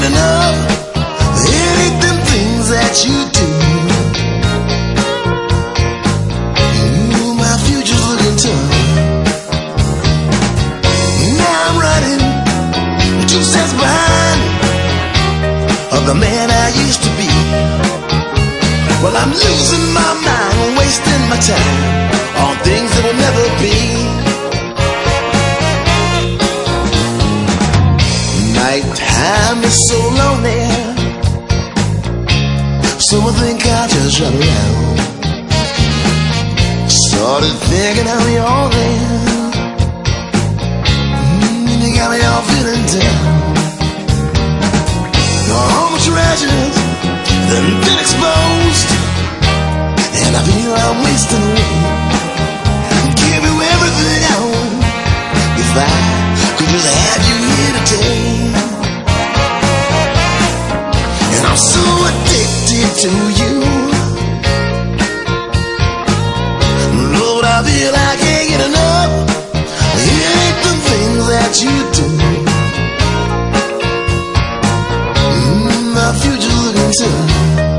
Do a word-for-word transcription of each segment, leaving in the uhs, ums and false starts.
enough. It ain't them things that you do. Ooh, my future's looking tough. Now I'm running two steps behind of the man I used to be. Well, I'm losing my mind, wasting my time on things that will never be. Nighttime is so lonely, so I think I'll just run around. Started thinking how we all there, mm, and you got me all feeling down. All my treasures that have been exposed, and I feel I'm wasting away. Give you everything I own if I could just have you here today. And I'm so addicted to you, Lord, I feel I can't get enough. It ain't the things that you do. Mm, my future's looking tough.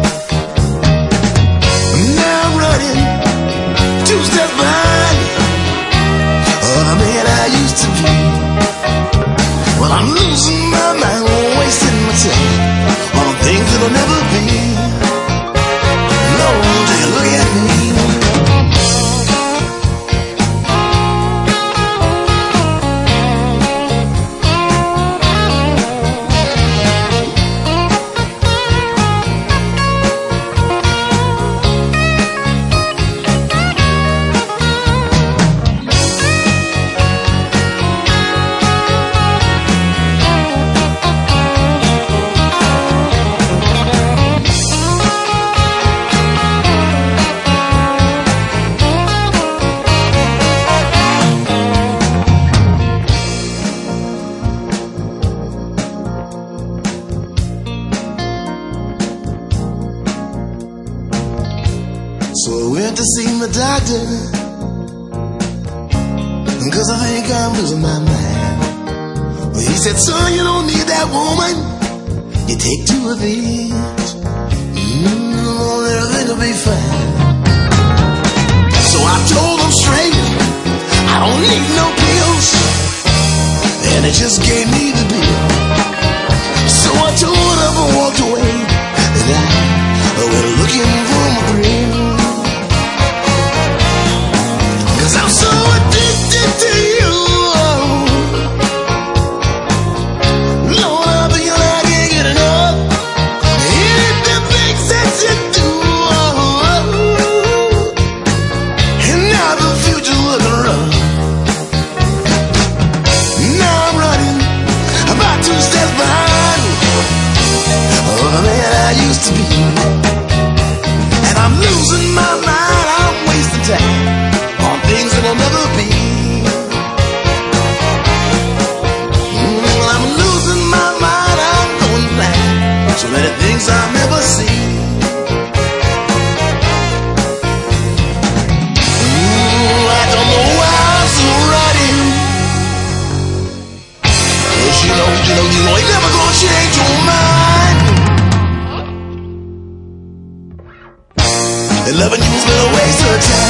Now I'm running two steps behind of the man I used to be. Well, I'm losing my mind, wasting my time on things that'll never be. Lord, take a look at me. So I went to see my doctor, cause I think I'm losing my mind. Well, he said, son, you don't need that woman, you take two of these, mm, everything will be fine. So I told him straight, I don't need no pills, and he just gave me the bill. So I told him I walked away, and I went looking for my thrill. I'm so addicted to you, Lord, I feel I can't get enough. It ain't the things that you do, and now the future's looking rough. Now I'm running about two steps behind of the man I used to be, and I'm losing my mind, I'm wasting time on things that'll never be. Mm, I'm losing my mind, I'm going blind. So many things I'll never see. Mm, I don't know why I'm so running. But you know, you know, you know, you're never gonna change your mind. And loving you's been a waste of time.